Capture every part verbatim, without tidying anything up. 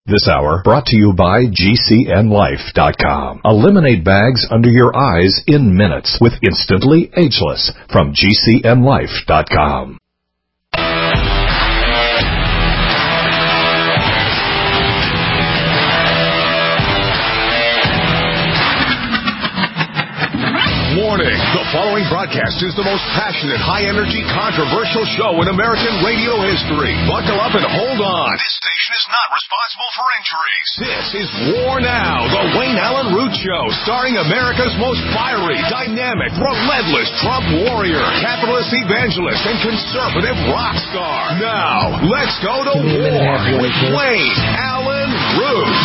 This hour brought to you by G C N Life dot com. Eliminate bags under your eyes in minutes with Instantly Ageless from G C N Life dot com. Warning, the following broadcast is the most passionate, high-energy, controversial show in American radio history. Buckle up and hold on. This station is not responsible for injuries. This is War Now, the Wayne Allen Root Show, starring America's most fiery, dynamic, relentless Trump warrior, capitalist evangelist, and conservative rock star. Now, let's go to war with Wayne Allen Root.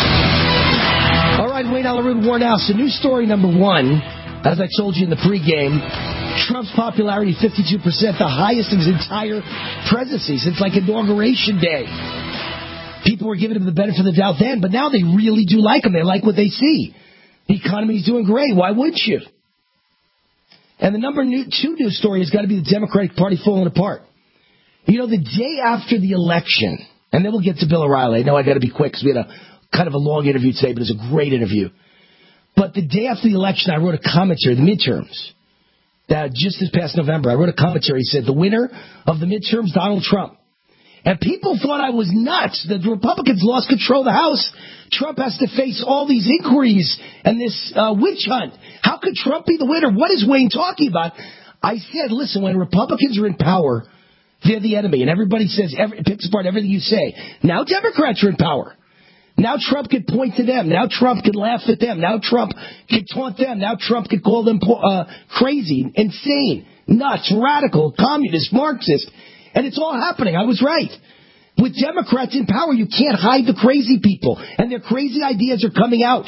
All right, Wayne Allen Root, War Now. So news story number one. As I told you in the pregame, Trump's popularity, fifty-two percent, the highest of his entire presidency since, like, Inauguration Day. People were giving him the benefit of the doubt then, but now they really do like him. They like what they see. The economy's doing great. Why wouldn't you? And the number two news story has got to be the Democratic Party falling apart. You know, the day after the election, and then we'll get to Bill O'Reilly. I know I got to be quick because we had a kind of a long interview today, but it was a great interview. But the day after the election, I wrote a commentary, the midterms, that just this past November, I wrote a commentary. Said the winner of the midterms, Donald Trump. And people thought I was nuts. The Republicans lost control of the House. Trump has to face all these inquiries and this uh, witch hunt. How could Trump be the winner? What is Wayne talking about? I said, listen, when Republicans are in power, they're the enemy. And everybody says, every, picks apart everything you say. Now Democrats are in power. Now Trump could point to them. Now Trump could laugh at them. Now Trump could taunt them. Now Trump could call them uh, crazy, insane, nuts, radical, communist, Marxist. And it's all happening. I was right. With Democrats in power, you can't hide the crazy people. And their crazy ideas are coming out.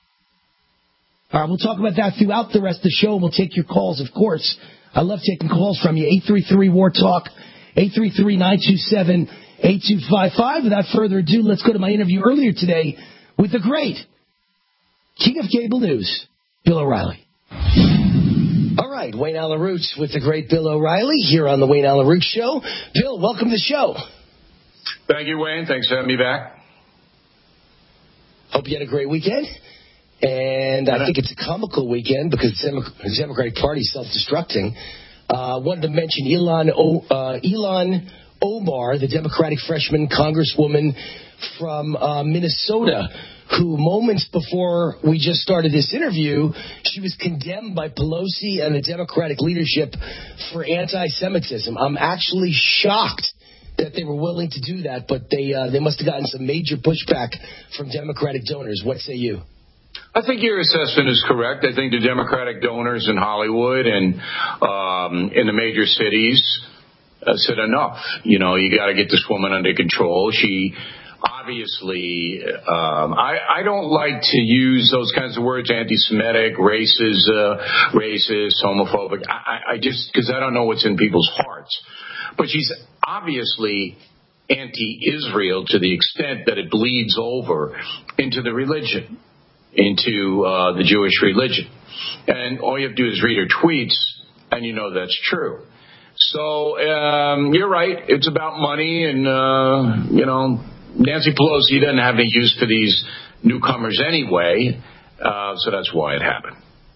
All right, we'll talk about that throughout the rest of the show. We'll take your calls, of course. I love taking calls from you. eight three three, war talk, eight three three, nine two seven, eight two five five. Without further ado, let's go to my interview earlier today with the great King of Cable News, Bill O'Reilly. All right, Wayne Allen Root with the great Bill O'Reilly here on the Wayne Allen Root Show. Bill, welcome to the show. Thank you, Wayne. Thanks for having me back. Hope you had a great weekend. And I think it's a comical weekend because the Democratic Party is self-destructing. I uh, wanted to mention Ilhan, o- uh, Ilhan Omar, the Democratic freshman congresswoman from uh, Minnesota, who moments before we just started this interview, she was condemned by Pelosi and the Democratic leadership for anti-Semitism. I'm actually shocked that they were willing to do that, but they uh, they must have gotten some major pushback from Democratic donors. What say you? I think your assessment is correct. I think the Democratic donors in Hollywood and um, in the major cities uh, said enough. You know, you got to get this woman under control. She obviously, um, I, I don't like to use those kinds of words, anti-Semitic, racist, uh, racist, homophobic. I, I just, because I don't know what's in people's hearts. But she's obviously anti-Israel to the extent that it bleeds over into the religion, into uh, the Jewish religion. And all you have to do is read her tweets, and you know that's true. So um, you're right. It's about money, and, uh, you know, Nancy Pelosi doesn't have any use for these newcomers anyway, uh, so that's why it happened.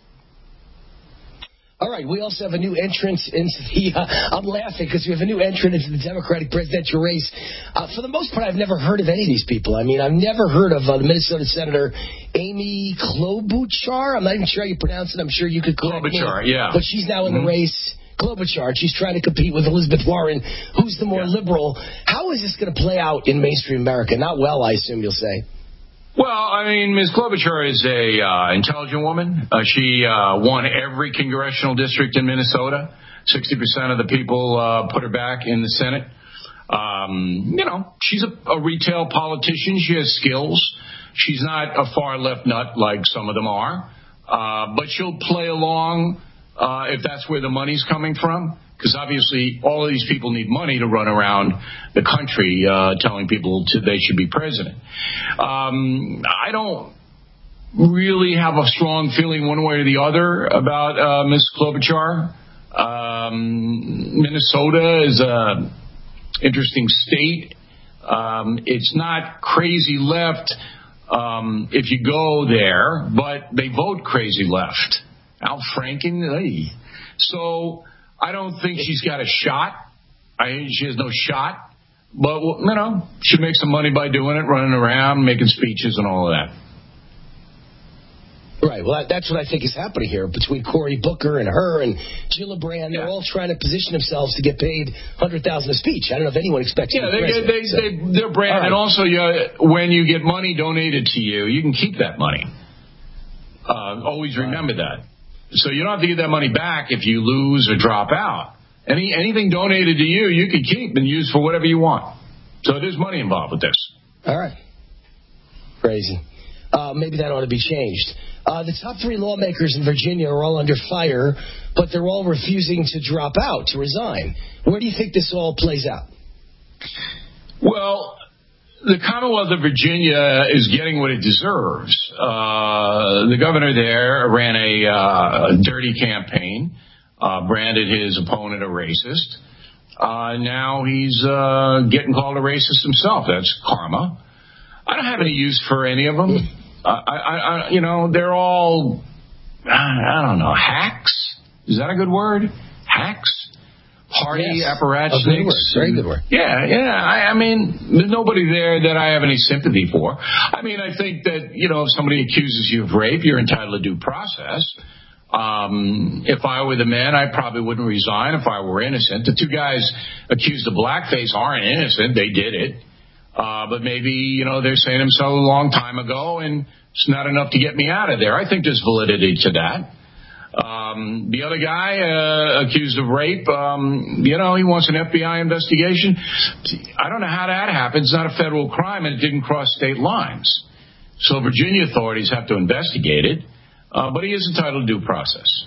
All right, we also have a new entrance into the, uh, I'm laughing because we have a new entrant into the Democratic presidential race. Uh, for the most part, I've never heard of any of these people. I mean, I've never heard of uh, the Minnesota Senator Amy Klobuchar. I'm not even sure how you pronounce it. I'm sure you could correct me. Klobuchar, yeah. But she's now in mm-hmm. the race. Klobuchar, she's trying to compete with Elizabeth Warren, who's the more yeah. liberal. How is this going to play out in mainstream America? Not well, I assume you'll say. Well, I mean, Miz Klobuchar is a uh, intelligent woman. Uh, she uh, won every congressional district in Minnesota. sixty percent of the people uh, put her back in the Senate. Um, you know, she's a, a retail politician. She has skills. She's not a far left nut like some of them are. Uh, but she'll play along uh, if that's where the money's coming from. Because obviously all of these people need money to run around the country uh, telling people to, they should be president. Um, I don't really have a strong feeling one way or the other about uh, Miz Klobuchar. Um, Minnesota is an interesting state. Um, it's not crazy left um, if you go there, but they vote crazy left. Al Franken, hey. So I don't think she's got a shot. I she has no shot. But, you know, she makes some money by doing it, running around, making speeches and all of that. Right. Well, that's what I think is happening here between Cory Booker and her and Gillibrand. They're yeah. all trying to position themselves to get paid one hundred thousand dollars a speech. I don't know if anyone expects. Yeah, they, they, they, so. they, they're brand. Right. And also, yeah, when you get money donated to you, you can keep that money. Uh, always remember right. that. So you don't have to get that money back if you lose or drop out. Any anything donated to you, you can keep and use for whatever you want. So there's money involved with this. All right. Crazy. Uh, maybe that ought to be changed. Uh, the top three lawmakers in Virginia are all under fire, but they're all refusing to drop out, to resign. Where do you think this all plays out? Well, the Commonwealth of Virginia is getting what it deserves. Uh, the governor there ran a, uh, a dirty campaign, uh, branded his opponent a racist. Uh, now he's uh, getting called a racist himself. That's karma. I don't have any use for any of them. Uh, I, I, you know, they're all, I don't know, hacks? Is that a good word? Hacks? Party yes. apparatchiks? Very good word. Yeah, yeah. I, I mean, there's nobody there that I have any sympathy for. I mean, I think that, you know, if somebody accuses you of rape, you're entitled to due process. Um, if I were the man, I probably wouldn't resign if I were innocent. The two guys accused of blackface aren't innocent. They did it. Uh, but maybe, you know, they're saying them so a long time ago, and it's not enough to get me out of there. I think there's validity to that. Um, the other guy uh, accused of rape, um, you know, he wants an F B I investigation. I don't know how that happened. It's not a federal crime, and it didn't cross state lines. So Virginia authorities have to investigate it. Uh, but he is entitled to due process.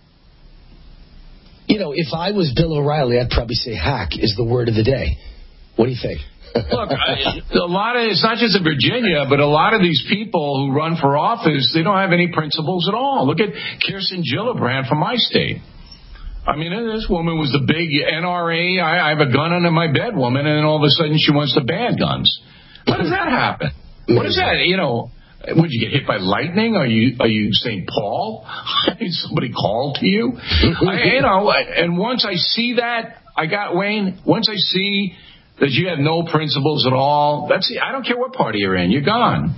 You know, if I was Bill O'Reilly, I'd probably say hack is the word of the day. What do you think? Look, I, a lot of it's not just in Virginia, but a lot of these people who run for office, they don't have any principles at all. Look at Kirsten Gillibrand from my state. I mean, this woman was the big N R A, I, I have a gun under my bed woman, and then all of a sudden she wants to ban guns. How does that happen? What is that? You know, would you get hit by lightning? Are you are you Saint Paul? Somebody called to you? I, you know, and once I see that, I got Wayne. Once I see that you have no principles at all, that's I don't care what party you're in. You're gone.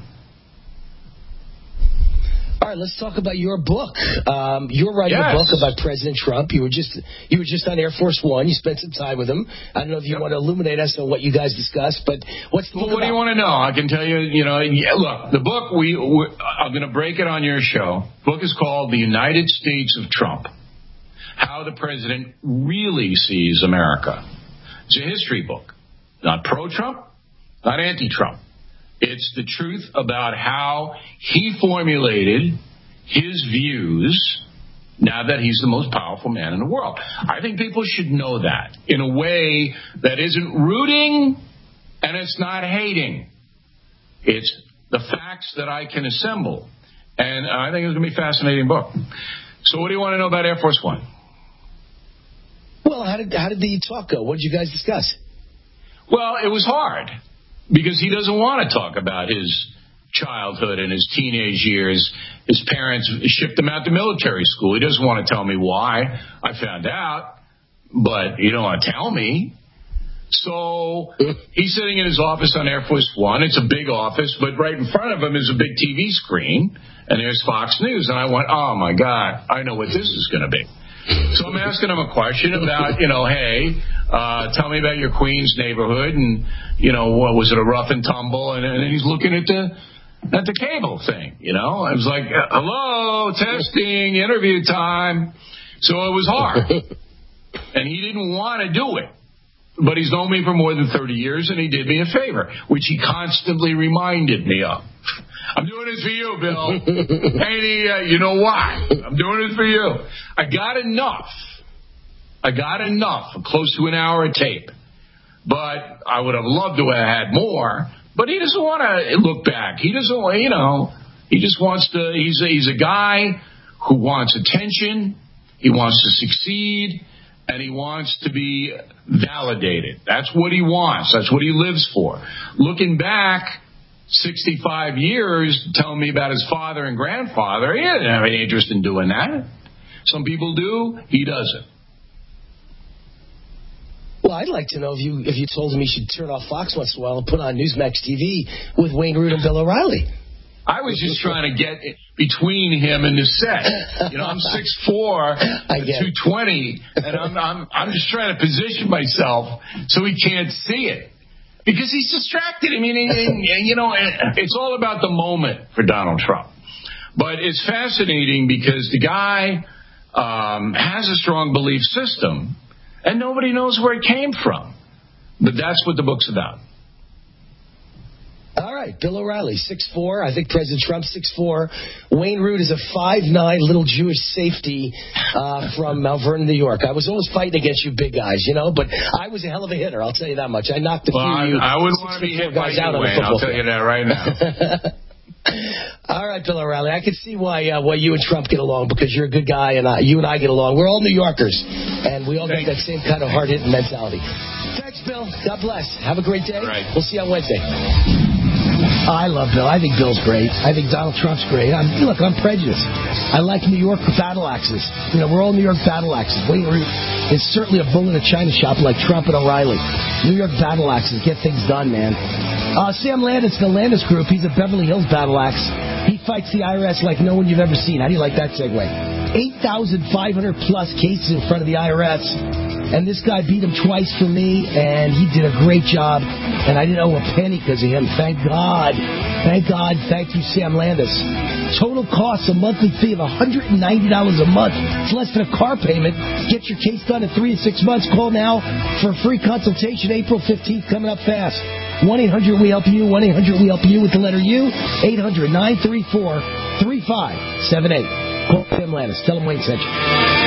All right, let's talk about your book. Um, you're writing yes. a book about President Trump. You were just you were just on Air Force One. You spent some time with him. I don't know if you yep. want to illuminate us on what you guys discussed, but what's the well, book what about? do you want to know? I can tell you. You know, yeah, look, the book we I'm going to break it on your show. The book is called "The United States of Trump: How the President Really Sees America." It's a history book, not pro-Trump, not anti-Trump. It's the truth about how he formulated his views now that he's the most powerful man in the world. I think people should know that in a way that isn't rooting and it's not hating. It's the facts that I can assemble. And I think it's going to be a fascinating book. So what do you want to know about Air Force One? Well, how did, how did the talk go? What did you guys discuss? Well, it was hard. Because he doesn't want to talk about his childhood and his teenage years. His parents shipped him out to military school. He doesn't want to tell me why. I found out, but he don't want to tell me. So he's sitting in his office on Air Force One. It's a big office, but right in front of him is a big T V screen, and there's Fox News. And I went, oh, my God, I know what this is going to be. So I'm asking him a question about, you know, hey, uh, tell me about your Queens neighborhood, and, you know, what was it, a rough and tumble? And, and he's looking at the at the cable thing, you know. I was like, hello, testing, interview time. So it was hard. And he didn't want to do it. But he's known me for more than thirty years, and he did me a favor, which he constantly reminded me of. I'm doing this for you, Bill. Hey, uh, you know why? I'm doing this for you. I got enough. I got enough, close to an hour of tape. But I would have loved to have had more. But he doesn't want to look back. He doesn't want, you know, he just wants to, he's a, he's a guy who wants attention. He wants to succeed. and he wants to be validated. That's what he wants. That's what he lives for. Looking back sixty-five years, telling me about his father and grandfather, he didn't have any interest in doing that. Some people do. He doesn't. Well, I'd like to know if you if you told him he should turn off Fox once in a while and put on Newsmax T V with Wayne Root and Bill O'Reilly. I was just trying to get between him and the set. You know, I'm six foot four, two twenty, and I'm, I'm I'm just trying to position myself so he can't see it. Because he's distracted. I mean, and, and, you know, it's all about the moment for Donald Trump. But it's fascinating because the guy um, has a strong belief system, and nobody knows where it came from. But that's what the book's about. All right, Bill O'Reilly, six foot four. I think President Trump, six foot four. Wayne Root is a five foot nine little Jewish safety uh, from Mount Vernon, New York. I was always fighting against you big guys, you know, but I was a hell of a hitter, I'll tell you that much. I knocked a well, few I, you I wouldn't want to be hit by you, Wayne. I'll tell you that right now. All right, Bill O'Reilly. I can see why uh, why you and Trump get along, because you're a good guy, and I, you and I get along. We're all New Yorkers, and we all Thanks. got that same kind of hard-hitting mentality. Thanks, Bill. God bless. Have a great day. Right. We'll see you on Wednesday. I love Bill. I think Bill's great. I think Donald Trump's great. I'm, look, I'm prejudiced. I like New York battle axes. You know, we're all New York battle axes. Wayne Root is certainly a bull in a china shop like Trump and O'Reilly. New York battle axes. Get things done, man. Uh, Sam Landis, the Landis Group, he's a Beverly Hills battle axe. He fights the I R S like no one you've ever seen. How do you like that segue? eight thousand five hundred plus cases in front of the I R S. And this guy beat him twice for me, and he did a great job. And I didn't owe a penny because of him. Thank God. Thank God. Thank you, Sam Landis. Total cost, a monthly fee of one hundred ninety dollars a month. It's less than a car payment. Get your case done in three to six months. Call now for a free consultation. April fifteenth, coming up fast. one eight hundred we help you. one eight hundred we help you with the letter U. eight hundred nine three four three five seven eight. Call Sam Landis. Tell him Wayne sent you.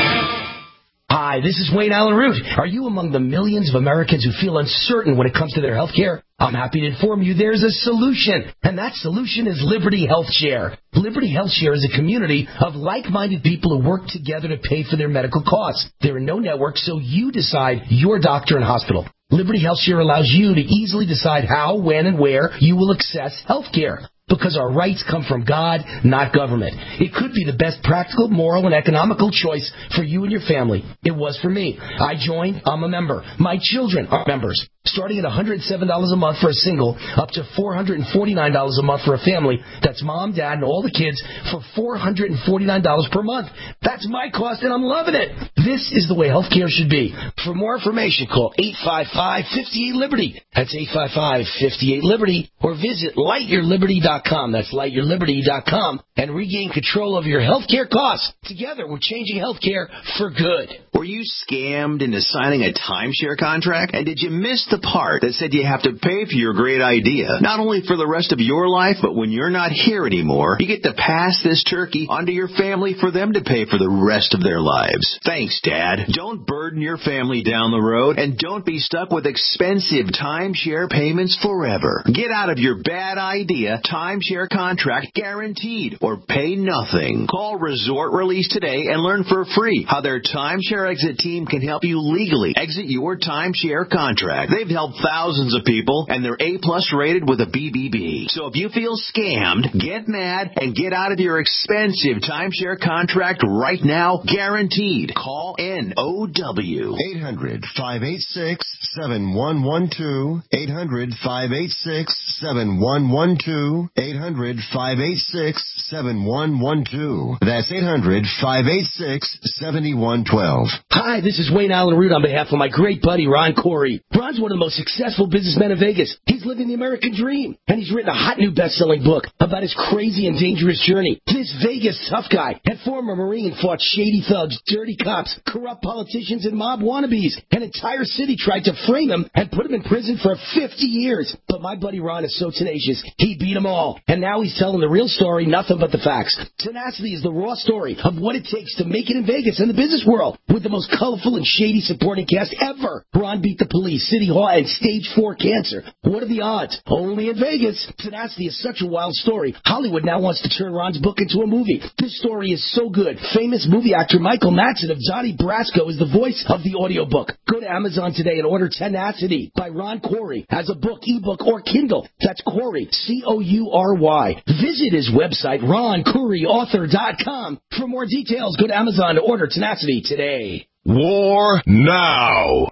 Hi, this is Wayne Allen Root. Are you among the millions of Americans who feel uncertain when it comes to their health care? I'm happy to inform you there's a solution, and that solution is Liberty Health Share. Liberty Health Share is a community of like-minded people who work together to pay for their medical costs. There are no networks, so you decide your doctor and hospital. Liberty Health Share allows you to easily decide how, when, and where you will access health care. Because our rights come from God, not government. It could be the best practical, moral, and economical choice for you and your family. It was for me. I joined. I'm a member. My children are members. Starting at one hundred seven dollars a month for a single, up to four hundred forty-nine dollars a month for a family. That's mom, dad, and all the kids for four hundred forty-nine dollars per month. That's my cost, and I'm loving it. This is the way health care should be. For more information, call eight five five, five eight, Liberty. That's eight five five, five eight, Liberty. Or visit light your liberty dot com. That's light your liberty dot com. And regain control of your health care costs. Together, we're changing health care for good. Were you scammed into signing a timeshare contract? And did you miss the part that said you have to pay for your great idea? Not only for the rest of your life, but when you're not here anymore, you get to pass this turkey onto your family for them to pay for the rest of their lives. Thanks, Dad. Don't burden your family down the road, and don't be stuck with expensive timeshare payments forever. Get out of your bad idea timeshare contract guaranteed, or pay nothing. Call Resort Release today and learn for free how their timeshare exit team can help you legally exit your timeshare contract. They've helped thousands of people, and they're A-plus rated with a B B B. So if you feel scammed, get mad and get out of your expensive timeshare contract right now, guaranteed. Call N O W. eight hundred, five eight six, seven one one two. eight hundred, five eight six, seven one one two. eight hundred, five eight six, seven one one two. That's eight hundred, five eight six, seven one one two. Hi, this is Wayne Allen Root on behalf of my great buddy, Ron Corey. Ron's one of the most successful businessmen in Vegas. He's living the American dream, and he's written a hot new best-selling book about his crazy and dangerous journey. This Vegas tough guy and former Marine fought shady thugs, dirty cops, corrupt politicians, and mob wannabes. An entire city tried to frame him and put him in prison for fifty years. But my buddy Ron is so tenacious, he beat them all. And now he's telling the real story, nothing but the facts. Tenacity is the raw story of what it takes to make it in Vegas and the business world. With the most colorful and shady supporting cast ever. Ron beat the police, City Hall, and stage four cancer. What are the odds? Only in Vegas. Tenacity is such a wild story. Hollywood now wants to turn Ron's book into a movie. This story is so good. Famous movie actor Michael Madsen of Johnny Donnie Brasco is the voice of the audiobook. Go to Amazon today and order Tenacity by Ron Corey as a book, ebook, or Kindle. That's Corey, C O U R Y. Visit his website, ron corey author dot com. For more details, go to Amazon to order Tenacity today. War now.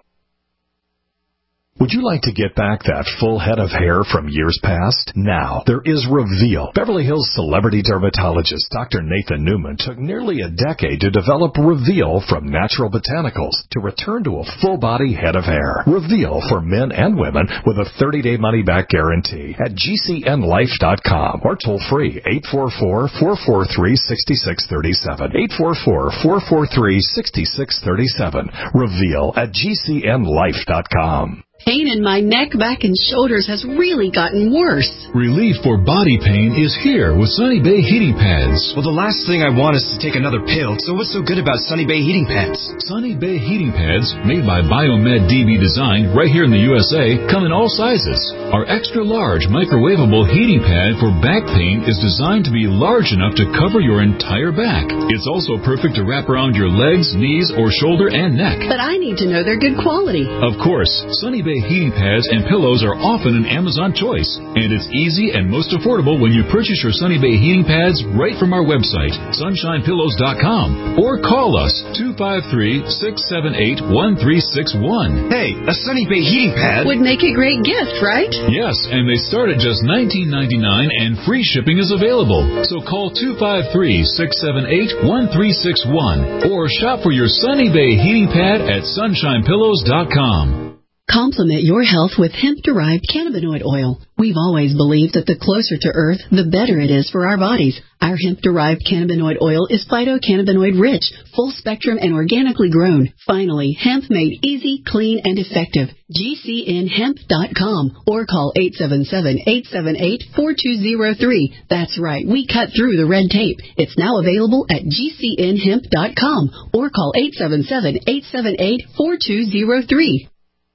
Would you like to get back that full head of hair from years past? Now, there is Reveal. Beverly Hills celebrity dermatologist Doctor Nathan Newman took nearly a decade to develop Reveal from natural botanicals to return to a full-body head of hair. Reveal for men and women with a thirty-day money-back guarantee at G C N life dot com or toll-free eight four four, four four three, six six three seven. eight four four, four four three, six six three seven. Reveal at G C N life dot com. Pain in my neck, back, and shoulders has really gotten worse. Relief for body pain is here with Sunny Bay heating pads. Well, the last thing I want is to take another pill, so what's so good about Sunny Bay heating pads? Sunny Bay heating pads, made by Biomed D B Design right here in the U S A, come in all sizes. Our extra-large microwavable heating pad for back pain is designed to be large enough to cover your entire back. It's also perfect to wrap around your legs, knees, or shoulder and neck. But I need to know they're good quality. Of course, Sunny Bay heating pads and pillows are often an Amazon choice, and it's easy and most affordable when you purchase your Sunny Bay heating pads right from our website, sunshine pillows dot com, or call us two five three, six seven eight, one three six one. Hey, a Sunny Bay heating pad would make a great gift, right? Yes, and they start at just nineteen ninety-nine, and free shipping is available. So call two five three, six seven eight, one three six one or shop for your Sunny Bay heating pad at sunshine pillows dot com. Complement your health with hemp-derived cannabinoid oil. We've always believed that the closer to Earth, the better it is for our bodies. Our hemp-derived cannabinoid oil is phytocannabinoid rich, full spectrum, and organically grown. Finally, hemp made easy, clean, and effective. G C N hemp dot com or call eight seven seven, eight seven eight, four two zero three. That's right, we cut through the red tape. It's now available at G C N hemp dot com or call eight seven seven, eight seven eight, four two zero three.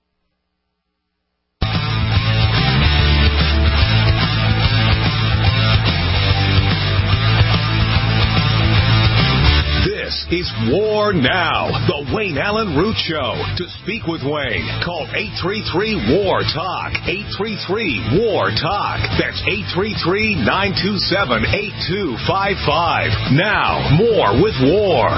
This is War Now, the Wayne Allen Root Show. To speak with Wayne, call eight three three, W A R, TALK, eight three three, W A R, TALK. That's eight three three, nine two seven, eight two five five. Now, more with War.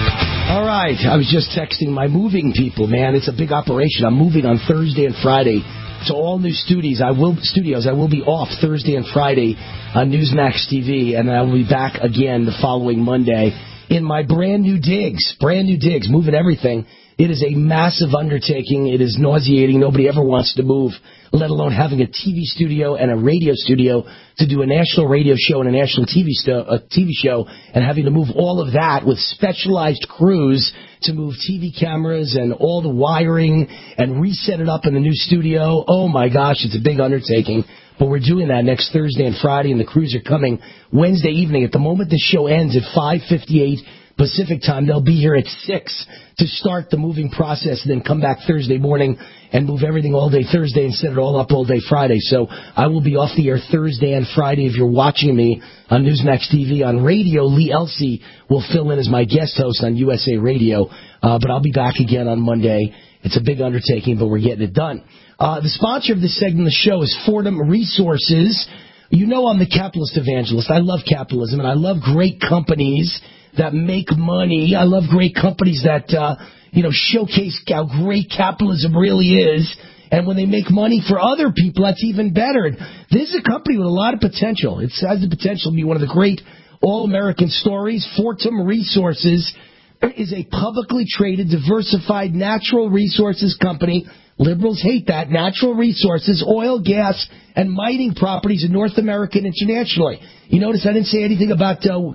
All right, I was just texting my moving people, man. It's a big operation. I'm moving on Thursday and Friday to all new studios. I will studios. I will be off Thursday and Friday on Newsmax T V, and I will be back again the following Monday in my brand new digs, brand new digs, moving everything. It is a massive undertaking. It is nauseating. Nobody ever wants to move, let alone having a T V studio and a radio studio to do a national radio show and a national T V, sto- a T V show, and having to move all of that with specialized crews to move T V cameras and all the wiring and reset it up in the new studio. Oh, my gosh, it's a big undertaking. But we're doing that next Thursday and Friday, and the crews are coming Wednesday evening. At the moment the show ends at five fifty-eight Pacific time, they'll be here at six to start the moving process, and then come back Thursday morning and move everything all day Thursday and set it all up all day Friday. So I will be off the air Thursday and Friday. If you're watching me on Newsmax T V, on radio, Lee Elsey will fill in as my guest host on U S A Radio. Uh, but I'll be back again on Monday. It's a big undertaking, but we're getting it done. Uh, the sponsor of this segment of the show is Fordham Resources. You know I'm the capitalist evangelist. I love capitalism, and I love great companies that make money. I love great companies that, uh, you know, showcase how great capitalism really is. And when they make money for other people, that's even better. This is a company with a lot of potential. It has the potential to be one of the great all-American stories. Fordham Resources is a publicly traded, diversified natural resources company. Liberals hate that. Natural resources, oil, gas, and mining properties in North America and internationally. You notice I didn't say anything about uh,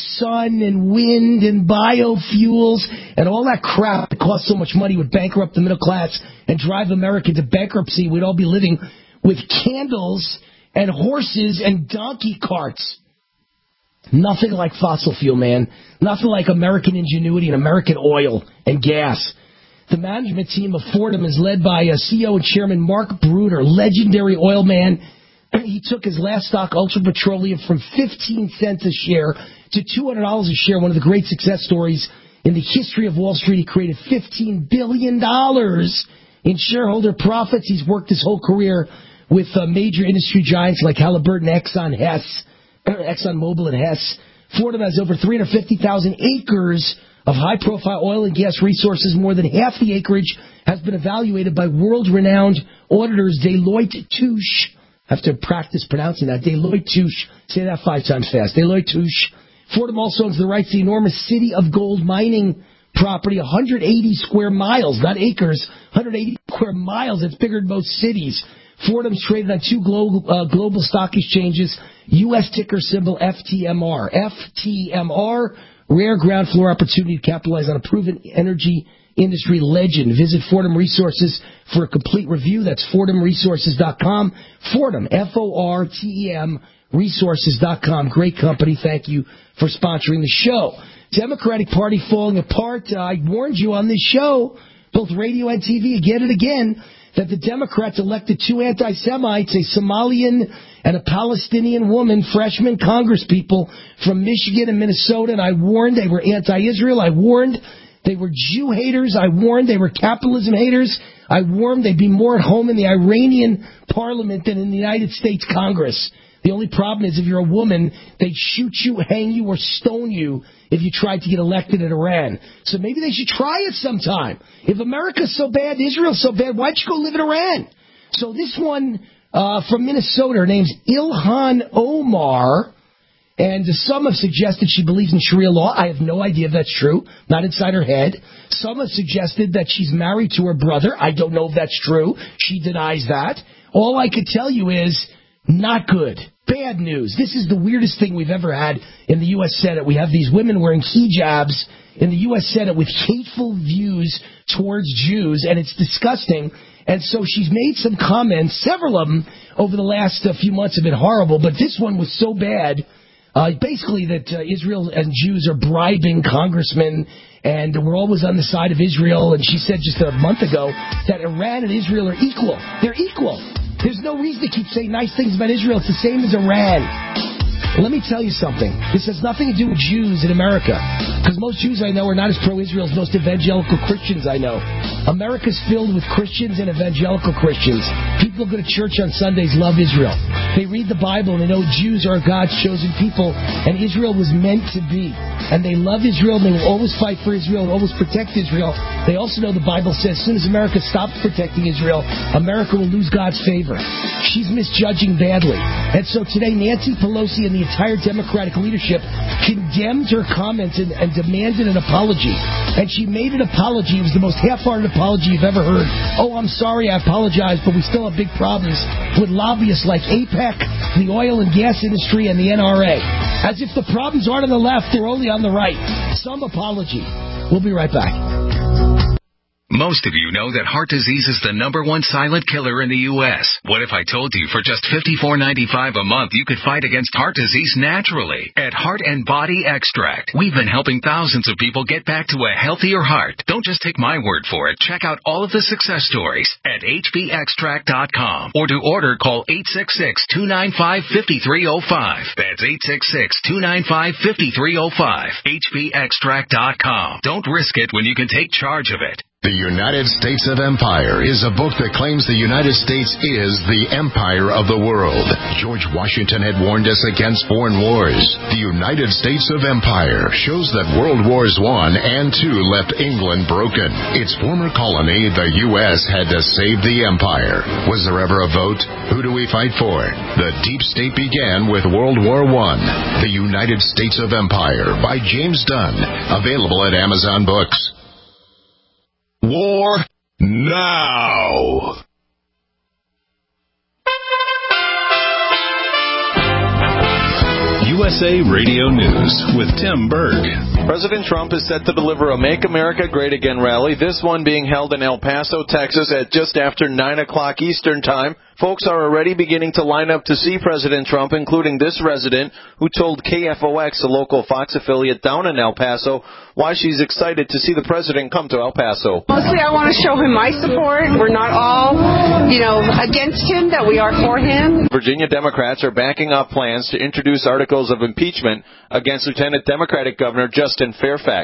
sun and wind and biofuels and all that crap that costs so much money, would bankrupt the middle class and drive America to bankruptcy. We'd all be living with candles and horses and donkey carts. Nothing like fossil fuel, man. Nothing like American ingenuity and American oil and gas. The management team of Fordham is led by uh, C E O and Chairman Mark Bruder, legendary oil man. He took his last stock, Ultra Petroleum, from fifteen cents a share to two hundred dollars a share, one of the great success stories In the history of Wall Street, he created fifteen billion dollars in shareholder profits. He's worked his whole career with uh, major industry giants like Halliburton, Exxon, Hess, ExxonMobil and Hess. Fordham has over three hundred fifty thousand acres of high-profile oil and gas resources. More than half the acreage has been evaluated by world-renowned auditors Deloitte Touche. I have to practice pronouncing that. Deloitte Touche. Say that five times fast. Deloitte Touche. Fordham also owns the rights to the enormous City of Gold mining property, one hundred eighty square miles, not acres, one hundred eighty square miles. It's bigger than most cities. Fordham's traded on two global, uh, global stock exchanges, U S ticker symbol F T M R. F T M R, rare ground floor opportunity to capitalize on a proven energy industry legend. Visit Fordham Resources for a complete review. That's Fordham Resources dot com. Fordham, F O R T E M, resources dot com. Great company. Thank you for sponsoring the show. Democratic Party falling apart. Uh, I warned you on this show, both radio and T V, again and again, that the Democrats elected two anti-Semites, a Somalian and a Palestinian woman, freshman congresspeople from Michigan and Minnesota, and I warned they were anti-Israel. I warned they were Jew haters. I warned they were capitalism haters. I warned they'd be more at home in the Iranian parliament than in the United States Congress. The only problem is if you're a woman, they'd shoot you, hang you, or stone you if you tried to get elected in Iran. So maybe they should try it sometime. If America's so bad, Israel's so bad, why'd you go live in Iran? So this one uh, from Minnesota, her name's Ilhan Omar, and some have suggested she believes in Sharia law. I have no idea if that's true. Not inside her head. Some have suggested that she's married to her brother. I don't know if that's true. She denies that. All I could tell you is not good. Bad news. This is the weirdest thing we've ever had in the U S Senate. We have these women wearing hijabs in the U S Senate with hateful views towards Jews, and it's disgusting. And so she's made some comments. Several of them over the last uh, few months have been horrible, but this one was so bad. Uh, basically that uh, Israel and Jews are bribing congressmen, and we're always on the side of Israel. And she said just a month ago that Iran and Israel are equal. They're equal. There's no reason to keep saying nice things about Israel. It's the same as Iran. Let me tell you something. This has nothing to do with Jews in America, because most Jews I know are not as pro-Israel as most evangelical Christians I know. America's filled with Christians and evangelical Christians. People who go to church on Sundays love Israel. They read the Bible and they know Jews are God's chosen people, and Israel was meant to be. And they love Israel, and they will always fight for Israel and always protect Israel. They also know the Bible says as soon as America stops protecting Israel, America will lose God's favor. She's misjudging badly. And so today, Nancy Pelosi and the entire Democratic leadership condemned her comments and, and demanded an apology. And she made an apology. It was the most half-hearted apology you've ever heard. Oh, I'm sorry, I apologize, but we still have big problems with lobbyists like AIPAC, the oil and gas industry, and the N R A. As if the problems aren't on the left, they're only on the right. Some apology. We'll be right back. Most of you know that heart disease is the number one silent killer in the U S What if I told you for just fifty-four ninety-five a month you could fight against heart disease naturally at Heart and Body Extract? We've been helping thousands of people get back to a healthier heart. Don't just take my word for it. Check out all of the success stories at H B extract dot com, or to order, call eight six six, two nine five, five three zero five. That's eight six six, two nine five, five three zero five. H B extract dot com. Don't risk it when you can take charge of it. The United States of Empire is a book that claims the United States is the empire of the world. George Washington had warned us against foreign wars. The United States of Empire shows that World Wars One and Two left England broken. Its former colony, the U S, had to save the empire. Was there ever a vote? Who do we fight for? The deep state began with World War One. The United States of Empire by James Dunn. Available at Amazon Books. War now. U S A Radio News with Tim Berg. President Trump is set to deliver a Make America Great Again rally, this one being held in El Paso, Texas at just after nine o'clock Eastern Time. Folks are already beginning to line up to see President Trump, including this resident who told K F O X, a local Fox affiliate down in El Paso, why she's excited to see the president come to El Paso. Mostly I want to show him my support. We're not all, you know, against him, that we are for him. Virginia Democrats are backing up plans to introduce articles of impeachment against Lieutenant Democratic Governor Justin Fairfax.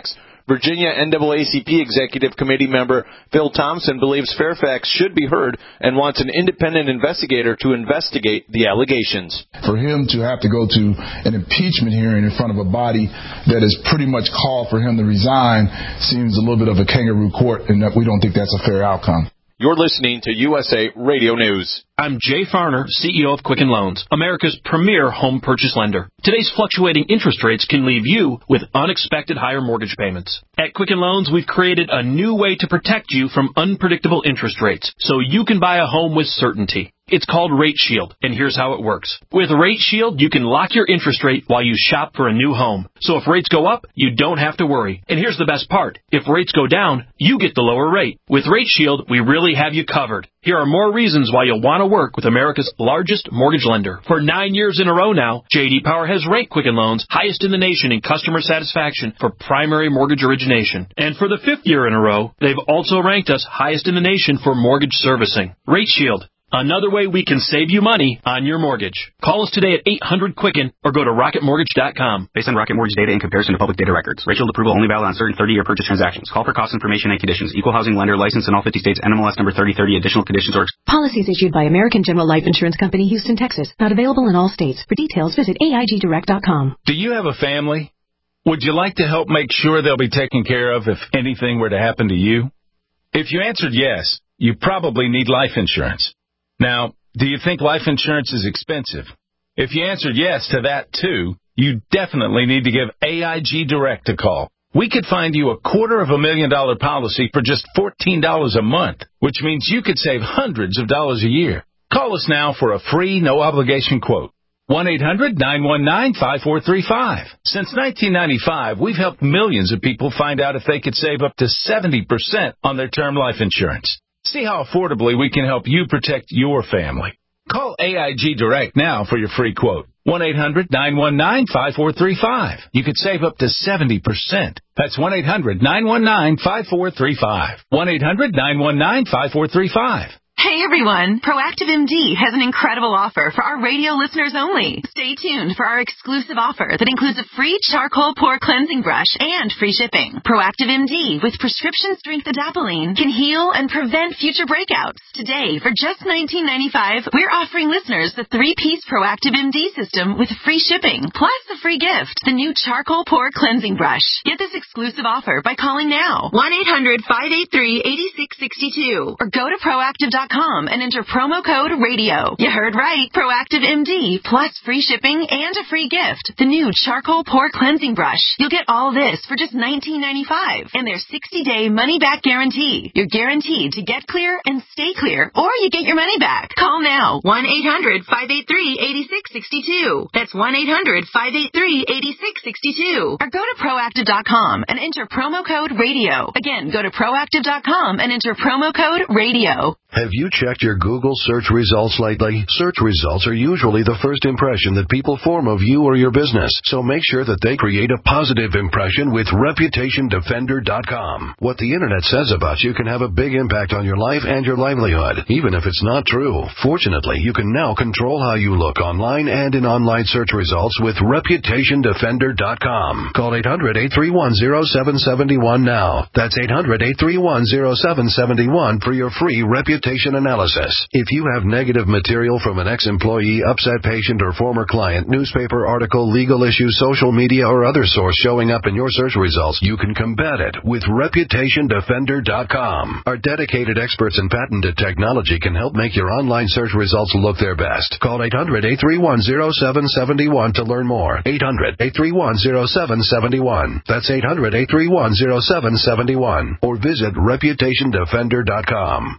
Virginia N double A C P Executive Committee member Phil Thompson believes Fairfax should be heard and wants an independent investigator to investigate the allegations. For him to have to go to an impeachment hearing in front of a body that has pretty much called for him to resign seems a little bit of a kangaroo court, and that we don't think that's a fair outcome. You're listening to U S A Radio News. I'm Jay Farner, C E O of Quicken Loans, America's premier home purchase lender. Today's fluctuating interest rates can leave you with unexpected higher mortgage payments. At Quicken Loans, we've created a new way to protect you from unpredictable interest rates so you can buy a home with certainty. It's called Rate Shield, and here's how it works. With Rate Shield, you can lock your interest rate while you shop for a new home. So if rates go up, you don't have to worry. And here's the best part. If rates go down, you get the lower rate. With Rate Shield, we really have you covered. Here are more reasons why you'll want to work with America's largest mortgage lender. For nine years in a row now, J D Power has ranked Quicken Loans highest in the nation in customer satisfaction for primary mortgage origination. And for the fifth year in a row, they've also ranked us highest in the nation for mortgage servicing. Rate Shield. Another way we can save you money on your mortgage. Call us today at eight hundred Quicken or go to rocket mortgage dot com. Based on Rocket Mortgage data in comparison to public data records. Rate Shield approval only valid on certain thirty-year purchase transactions. Call for cost information and conditions. Equal housing lender licensed in all fifty states. N M L S number thirty thirty. Additional conditions or... Policies issued by American General Life Insurance Company, Houston, Texas. Not available in all states. For details, visit A I G direct dot com. Do you have a family? Would you like to help make sure they'll be taken care of if anything were to happen to you? If you answered yes, you probably need life insurance. Now, do you think life insurance is expensive? If you answered yes to that, too, you definitely need to give A I G Direct a call. We could find you a quarter of a million dollar policy for just fourteen dollars a month, which means you could save hundreds of dollars a year. Call us now for a free, no-obligation quote. one eight hundred nine one nine five four three five. Since nineteen ninety-five, we've helped millions of people find out if they could save up to seventy percent on their term life insurance. See how affordably we can help you protect your family. Call A I G Direct now for your free quote. one eight hundred nine one nine five four three five. You could save up to seventy percent. That's one eight hundred nine one nine five four three five. one eight hundred nine one nine five four three five. Hey everyone, Proactive M D has an incredible offer for our radio listeners only. Stay tuned for our exclusive offer that includes a free charcoal pore cleansing brush and free shipping. Proactive M D with prescription strength adapalene can heal and prevent future breakouts. Today, for just nineteen ninety-five dollars, we're offering listeners the three-piece Proactive M D system with free shipping, plus the free gift, the new charcoal pore cleansing brush. Get this exclusive offer by calling now, one eight hundred five eight three eight six six two, or go to proactive dot com and enter promo code radio. You heard right. Proactive M D plus free shipping and a free gift. The new charcoal pore cleansing brush. You'll get all this for just nineteen ninety-five dollars and their sixty-day money-back guarantee. You're guaranteed to get clear and stay clear, or you get your money back. Call now. one eight hundred five eight three eight six six two. That's one eight hundred five eight three eight six six two. Or go to proactive dot com and enter promo code radio. Again, go to proactive dot com and enter promo code radio. Have you checked your Google search results lately? Search results are usually the first impression that people form of you or your business, so make sure that they create a positive impression with reputation defender dot com. What the internet says about you can have a big impact on your life and your livelihood, even if it's not true. Fortunately, you can now control how you look online and in online search results with reputation defender dot com. Call eight hundred eight three one zero seven seven one now. That's eight hundred eight three one zero seven seven one for your free reputation analysis. If you have negative material from an ex-employee, upset patient, or former client, newspaper article, legal issue, social media, or other source showing up in your search results, you can combat it with reputation defender dot com. Our dedicated experts in patented technology can help make your online search results look their best. Call eight hundred eight three one zero seven seven one to learn more. eight hundred eight three one zero seven seven one. That's eight hundred eight three one zero seven seven one. Or visit reputation defender dot com.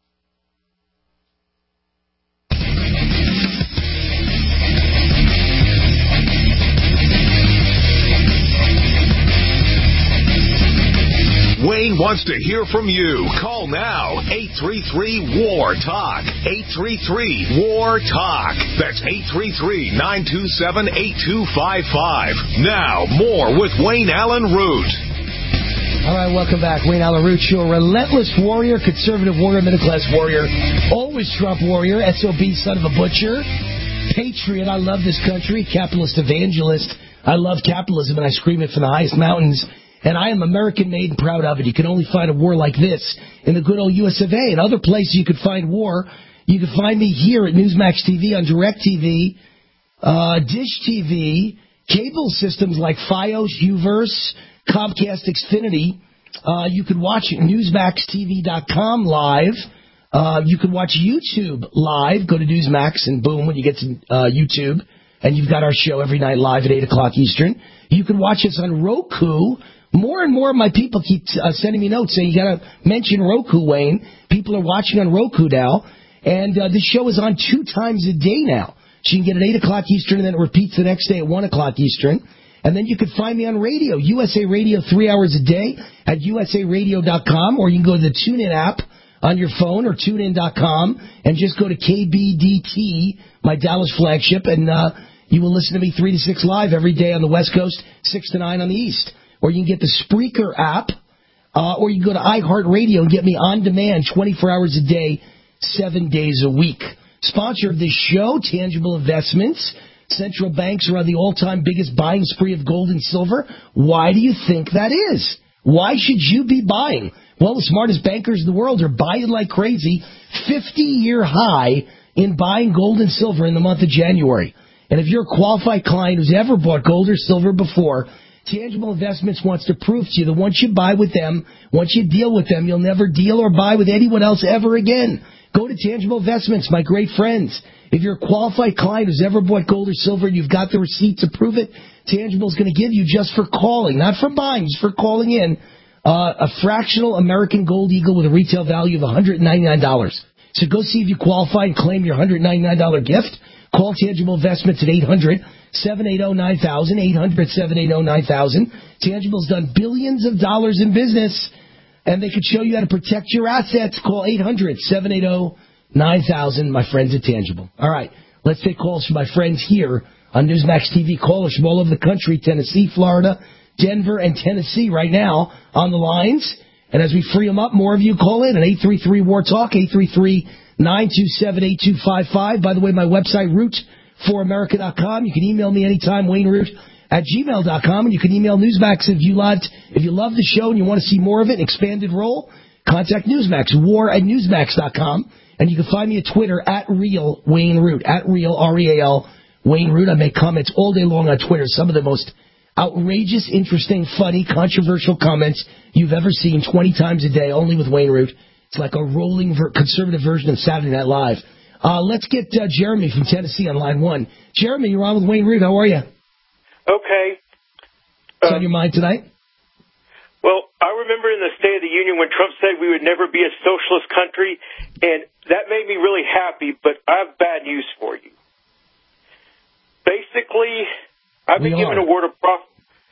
Wayne wants to hear from you. Call now. eight three three W A R TALK. eight three three W A R TALK. That's eight three three nine two seven eight two five five. Now, more with Wayne Allen Root. All right, welcome back. Wayne Allen Root, your relentless warrior, conservative warrior, middle-class warrior, always Trump warrior, S O B, son of a butcher, patriot, I love this country, capitalist evangelist, I love capitalism, and I scream it from the highest mountains. And I am American-made and proud of it. You can only find a war like this in the good old U S of A. In other places you could find war. You can find me here at Newsmax T V on DirecTV, uh, Dish T V, cable systems like Fios, Uverse, Comcast, Xfinity. Uh, you could watch Newsmax T V dot com live. Uh, you can watch YouTube live. Go to Newsmax and boom, when you get to uh, YouTube, and you've got our show every night live at eight o'clock Eastern. You can watch us on Roku. More and more of my people keep uh, sending me notes saying, you got to mention Roku, Wayne. People are watching on Roku now. And uh, this show is on two times a day now. So you can get it at eight o'clock Eastern, and then it repeats the next day at one o'clock Eastern. And then you can find me on radio, U S A Radio, three hours a day at U S A radio dot com, or you can go to the TuneIn app on your phone or tune in dot com and just go to K B D T, my Dallas flagship, and uh, you will listen to me three to six live every day on the West Coast, six to nine on the East. Or you can get the Spreaker app, uh, or you can go to iHeartRadio and get me on demand twenty-four hours a day, seven days a week. Sponsor of this show, Tangible Investments. Central banks are on the all-time biggest buying spree of gold and silver. Why do you think that is? Why should you be buying? Well, the smartest bankers in the world are buying like crazy. fifty-year high in buying gold and silver in the month of January. And if you're a qualified client who's ever bought gold or silver before, Tangible Investments wants to prove to you that once you buy with them, once you deal with them, you'll never deal or buy with anyone else ever again. Go to Tangible Investments, my great friends. If you're a qualified client who's ever bought gold or silver and you've got the receipt to prove it, Tangible is going to give you, just for calling, not for buying, just for calling in, uh, a fractional American Gold Eagle with a retail value of one hundred ninety-nine dollars. So go see if you qualify and claim your one hundred ninety-nine dollars gift. Call Tangible Investments at eight hundred, seven eight zero, nine thousand, eight hundred, seven eight zero, nine thousand. Tangible's done billions of dollars in business, and they could show you how to protect your assets. Call eight hundred, seven eight zero, nine thousand, my friends at Tangible. All right, let's take calls from my friends here on Newsmax T V. Callers from all over the country, Tennessee, Florida, Denver, and Tennessee right now on the lines. And as we free them up, more of you call in at eight three three, W A R, TALK, eight three three, nine two seven, eight two five five. By the way, my website, root for america dot com. You can email me anytime, Wayne Root at gmail dot com. And you can email Newsmax if you loved, if you love the show and you want to see more of it, expanded role, contact Newsmax, war at newsmax dot com. And you can find me at Twitter, at Real Wayne Root, at Real, R E A L, Wayne Root. I make comments all day long on Twitter, some of the most outrageous, interesting, funny, controversial comments you've ever seen, twenty times a day, only with Wayne Root. It's like a rolling ver- conservative version of Saturday Night Live. Uh, let's get uh, Jeremy from Tennessee on line one. Jeremy, you're on with Wayne Root. How are you? Okay. What's uh, on your mind tonight? Well, I remember in the State of the Union when Trump said we would never be a socialist country, and that made me really happy, but I have bad news for you. Basically, I've been We given are. a word of prophecy.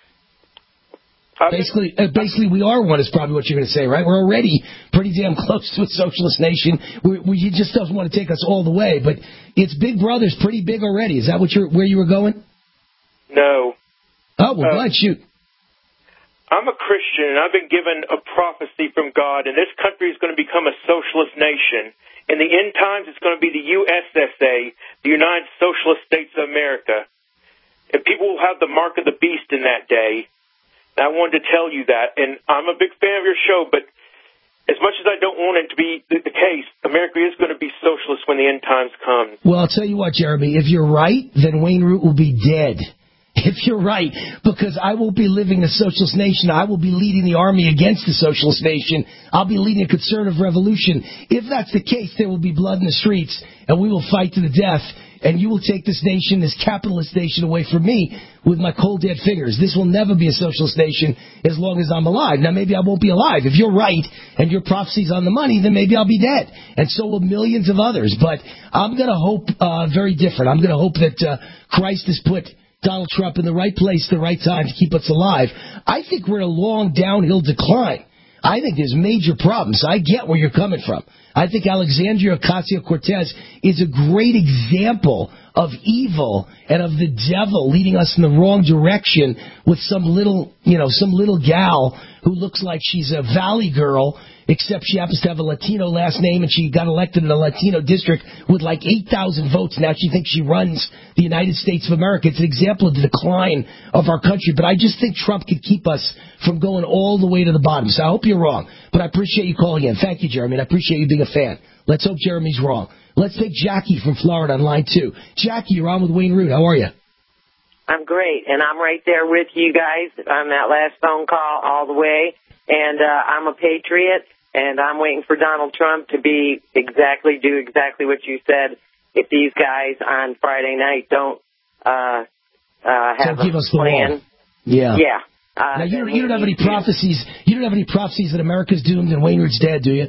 Basically, uh, basically, we are one is probably what you're going to say, right? We're already pretty damn close to a socialist nation. We, we he just doesn't want to take us all the way, but it's Big Brother's pretty big already. Is that what you're where you were going? No. Oh, well, Uh, go ahead, shoot. I'm a Christian, and I've been given a prophecy from God, and this country is going to become a socialist nation. In the end times, it's going to be the U S S A, the United Socialist States of America. And people will have the mark of the beast in that day. And I wanted to tell you that. And I'm a big fan of your show, but as much as I don't want it to be the, the case, America is going to be socialist when the end times come. Well, I'll tell you what, Jeremy. If you're right, then Wayne Root will be dead. If you're right, because I won't be living a socialist nation. I will be leading the army against the socialist nation. I'll be leading a conservative revolution. If that's the case, there will be blood in the streets, and we will fight to the death. And you will take this nation, this capitalist nation, away from me with my cold, dead fingers. This will never be a socialist nation as long as I'm alive. Now, maybe I won't be alive. If you're right and your prophecy's on the money, then maybe I'll be dead. And so will millions of others. But I'm going to hope uh, very different. I'm going to hope that uh, Christ has put Donald Trump in the right place at the right time to keep us alive. I think we're in a long downhill decline. I think there's major problems. I get where you're coming from. I think Alexandria Ocasio-Cortez is a great example of evil and of the devil leading us in the wrong direction with some little, you know, some little gal who looks like she's a valley girl except she happens to have a Latino last name, and she got elected in a Latino district with like eight thousand votes. Now she thinks she runs the United States of America. It's an example of the decline of our country. But I just think Trump could keep us from going all the way to the bottom. So I hope you're wrong. But I appreciate you calling in. Thank you, Jeremy. And I appreciate you being a fan. Let's hope Jeremy's wrong. Let's take Jackie from Florida on line two. Jackie, you're on with Wayne Root. How are you? I'm great, and I'm right there with you guys on that last phone call all the way. And uh, I'm a patriot, and I'm waiting for Donald Trump to be exactly, do exactly what you said. If these guys on Friday night don't uh, uh, have so give a us the plan, wall. Yeah. yeah. Uh, now you, you don't have any prophecies. You don't have any prophecies that America's doomed and Wayne Root's dead, do you?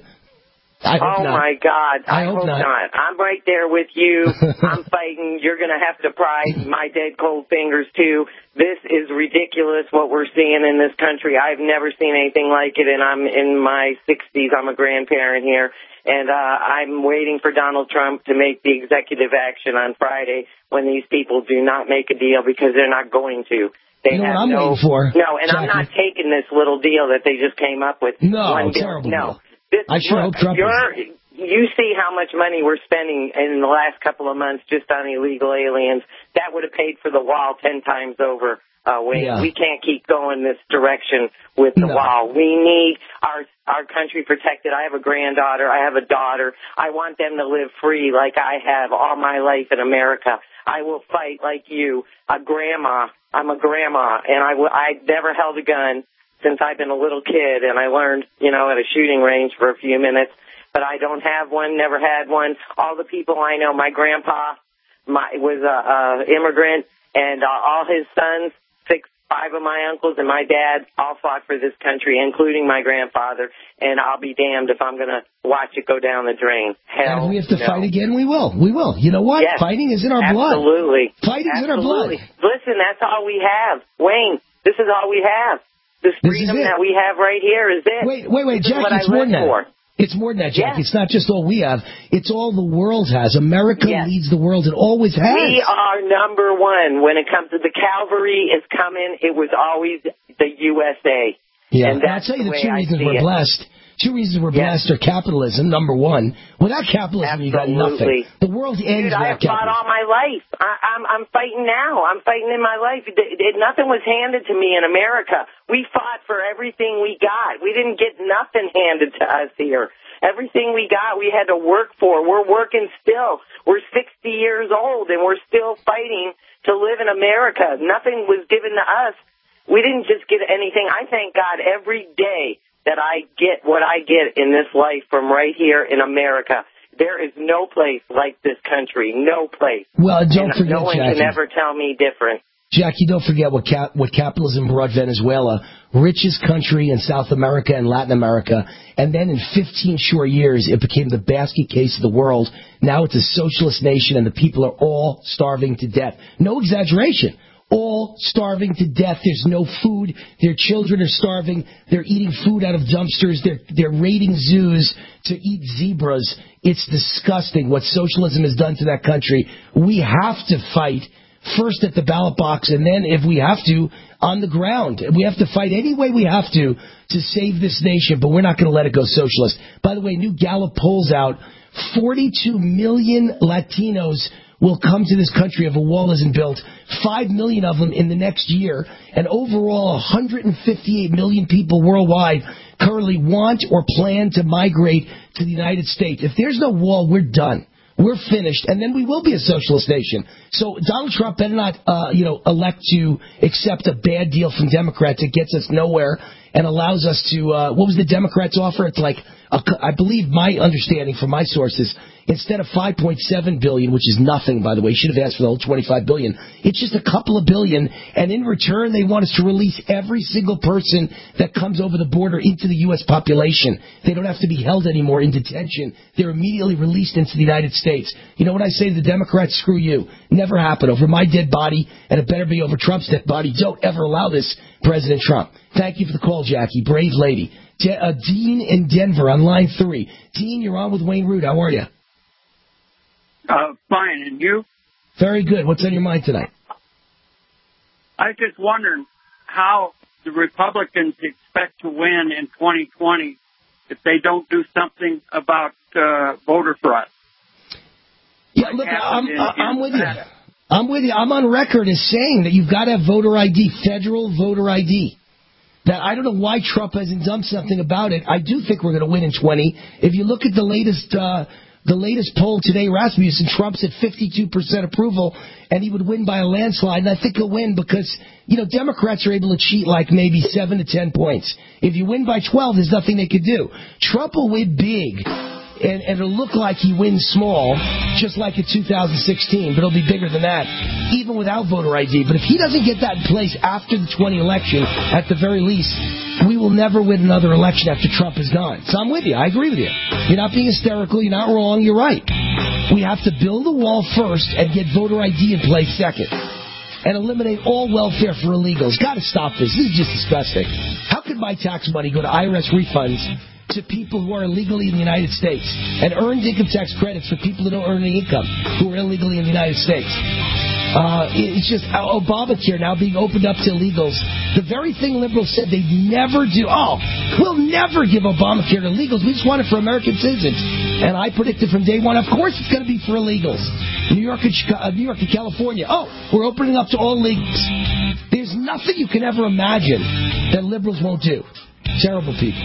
I hope oh, not. my God. I, I hope, hope not. not. I'm right there with you. I'm fighting. You're going to have to pry my dead cold fingers, too. This is ridiculous what we're seeing in this country. I've never seen anything like it, and I'm in my sixties. I'm a grandparent here. And uh, I'm waiting for Donald Trump to make the executive action on Friday when these people do not make a deal, because they're not going to. They you know have what I'm no, waiting for? No, and Jackie. I'm not taking this little deal that they just came up with. No, One terrible deal. deal. No. This, I sure look, hope Trump you're, you see how much money we're spending in the last couple of months just on illegal aliens. That would have paid for the wall ten times over. Uh, Wayne. Yeah. We can't keep going this direction with the No. wall. We need our our country protected. I have a granddaughter. I have a daughter. I want them to live free like I have all my life in America. I will fight like you, a grandma. I'm a grandma, and I w- I've never held a gun since I've been a little kid, and I learned, you know, at a shooting range for a few minutes. But I don't have one, never had one. All the people I know, my grandpa my, was a, a immigrant, and uh, all his sons, six, five of my uncles, and my dad all fought for this country, including my grandfather. And I'll be damned if I'm going to watch it go down the drain. Hell, and if we have to no. fight again, we will. We will. You know what? Yes, Fighting is in our blood. Absolutely. Fighting is in our blood. Listen, that's all we have. Wayne, this is all we have. This freedom that we have right here is it. Wait, wait, wait, This is Jackie, what I it's more live than that. for. It's more than that, Jackie. Yes. It's not just all we have. It's all the world has. America Yes. leads the world. It always has. We are number one when it comes to the cavalry is coming. It was always the U S A. Yeah, and and I'll that's tell you the the way two I reasons see we're it. blessed. Two reasons we're Yes. blessed are capitalism, number one. Without capitalism, you got nothing. Absolutely. The world ends Dude, I without have fought capitalism. all my life. I, I'm I'm fighting now. I'm fighting in my life. It, it, nothing was handed to me in America. We fought for everything we got. We didn't get nothing handed to us here. Everything we got, we had to work for. We're working still. We're sixty years old, and we're still fighting to live in America. Nothing was given to us. We didn't just get anything. I thank God every day that I get what I get in this life from right here in America. There is no place like this country. No place. Well, don't and forget, no one Jackie. can ever tell me different. Jackie, don't forget what cap- what capitalism brought Venezuela, richest country in South America and Latin America, and then in fifteen short years, it became the basket case of the world. Now it's a socialist nation, and the people are all starving to death. No exaggeration. All starving to death. There's no food. Their children are starving. They're eating food out of dumpsters. They're, they're raiding zoos to eat zebras. It's disgusting what socialism has done to that country. We have to fight. First at the ballot box, and then, if we have to, on the ground. We have to fight any way we have to to save this nation, but we're not going to let it go socialist. By the way, new Gallup polls out, forty-two million Latinos will come to this country if a wall isn't built, five million of them in the next year, and overall one hundred fifty-eight million people worldwide currently want or plan to migrate to the United States. If there's no wall, we're done. We're finished, and then we will be a socialist nation. So Donald Trump better not, uh, you know, elect to accept a bad deal from Democrats that gets us nowhere and allows us to. Uh, what was the Democrats' offer? It's like, a, I believe my understanding from my sources, instead of five point seven billion, which is nothing, by the way, should have asked for the whole twenty-five billion. It's just a couple of billion, and in return, they want us to release every single person that comes over the border into the U S population. They don't have to be held anymore in detention. They're immediately released into the United States. You know what I say to the Democrats? Screw you. Never happen. Over my dead body, and it better be over Trump's dead body. Don't ever allow this, President Trump. Thank you for the call, Jackie. Brave lady. De- uh, Dean in Denver on line three. Dean, you're on with Wayne Root. How are you? Uh, fine, and you? Very good. What's on your mind tonight? I was just wondering how the Republicans expect to win in twenty twenty if they don't do something about uh, voter fraud. Yeah, look, I'm, in, I'm in with you. I'm with you. I'm on record as saying that you've got to have voter I D, federal voter I D. That I don't know why Trump hasn't done something about it. I do think we're going to win in twenty. If you look at the latest uh, the latest poll today, Rasmussen, Trump's at fifty-two percent approval, and he would win by a landslide. And I think he'll win because, you know, Democrats are able to cheat like maybe seven to ten points. If you win by twelve, there's nothing they could do. Trump will win big. And, and it'll look like he wins small, just like in two thousand sixteen, but it'll be bigger than that, even without voter I D. But if he doesn't get that in place after the twenty election, at the very least, we will never win another election after Trump is gone. So I'm with you. I agree with you. You're not being hysterical. You're not wrong. You're right. We have to build the wall first and get voter I D in place second. And eliminate all welfare for illegals. Got to stop this. This is just disgusting. How could my tax money go to I R S refunds to people who are illegally in the United States and earned income tax credits for people who don't earn any income who are illegally in the United States? Uh, it's just Obamacare now being opened up to illegals. The very thing liberals said they'd never do. Oh, we'll never give Obamacare to illegals. We just want it for American citizens. And I predicted from day one, of course it's going to be for illegals. New York and Chicago, New York and California. Oh, we're opening up to all illegals. There's nothing you can ever imagine that liberals won't do. Terrible people.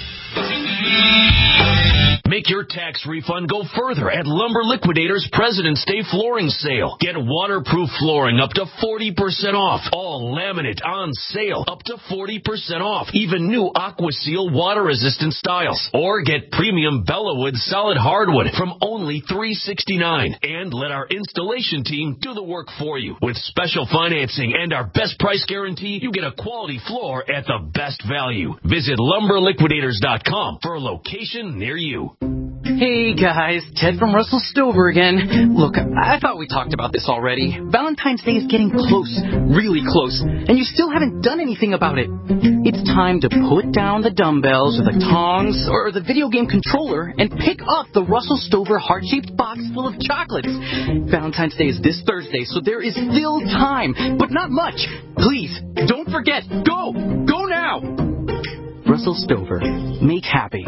Make your tax refund go further at Lumber Liquidators President's Day Flooring Sale. Get waterproof flooring up to forty percent off. All laminate on sale up to forty percent off. Even new AquaSeal water-resistant styles. Or get premium Bellawood solid hardwood from only three sixty-nine. And let our installation team do the work for you. With special financing and our best price guarantee, you get a quality floor at the best value. Visit lumber liquidators dot com for a location near you. Hey guys, Ted from Russell Stover again. Look, I thought we talked about this already. Valentine's Day is getting close, really close, and you still haven't done anything about it. It's time to put down the dumbbells or the tongs or the video game controller and pick up the Russell Stover heart-shaped box full of chocolates. Valentine's Day is this Thursday, so there is still time, but not much. Please, don't forget. Go! Go now! Russell Stover. Make happy.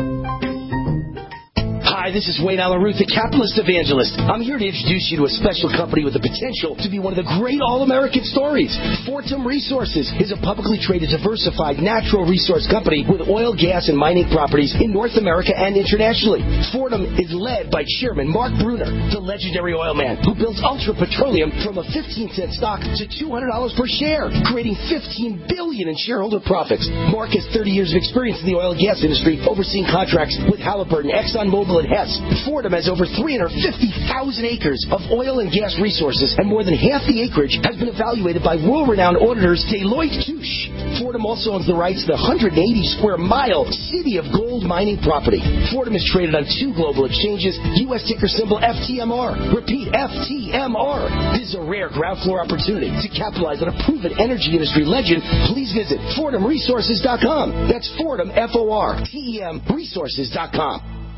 Hi, this is Wayne Allen Root, the capitalist evangelist. I'm here to introduce you to a special company with the potential to be one of the great all-American stories. Fortum Resources is a publicly traded, diversified natural resource company with oil, gas, and mining properties in North America and internationally. Fortum is led by Chairman Mark Brunner, the legendary oil man who built Ultra Petroleum from a fifteen cent stock to two hundred dollars per share, creating fifteen billion dollars in shareholder profits. Mark has thirty years of experience in the oil and gas industry, overseeing contracts with Halliburton, ExxonMobil, and Hess. Fortum has over three hundred fifty thousand acres of oil and gas resources, and more than half the acreage has been evaluated by world-renowned auditors Deloitte Touche. Fortum also owns the rights to the one hundred eighty square mile City of Gold mining property. Fortum is traded on two global exchanges, U S ticker symbol F T M R. Repeat, F T M R. This is a rare ground floor opportunity to capitalize on a proven energy industry legend. Please visit Fortum Resources dot com. That's Fortum, F O R T E M, Resources dot com.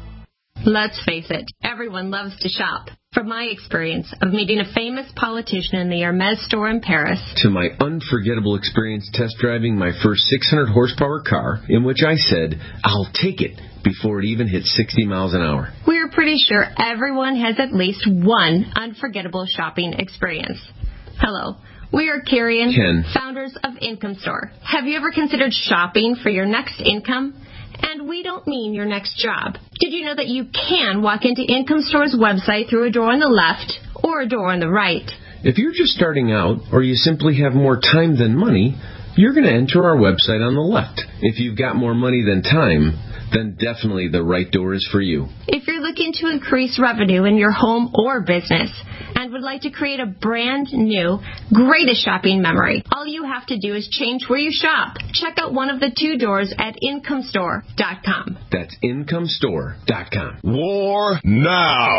Let's face it, everyone loves to shop. From my experience of meeting a famous politician in the Hermes store in Paris, to my unforgettable experience test driving my first six hundred horsepower car, in which I said, I'll take it, before it even hit sixty miles an hour. We're pretty sure everyone has at least one unforgettable shopping experience. Hello. We are Carrie and Ken, founders of Income Store. Have you ever considered shopping for your next income? And we don't mean your next job. Did you know that you can walk into Income Store's website through a door on the left or a door on the right? If you're just starting out or you simply have more time than money, you're going to enter our website on the left. If you've got more money than time, then definitely the right door is for you. If you're looking to increase revenue in your home or business and would like to create a brand new, greatest shopping memory, all you have to do is change where you shop. Check out one of the two doors at income store dot com. That's income store dot com. War now.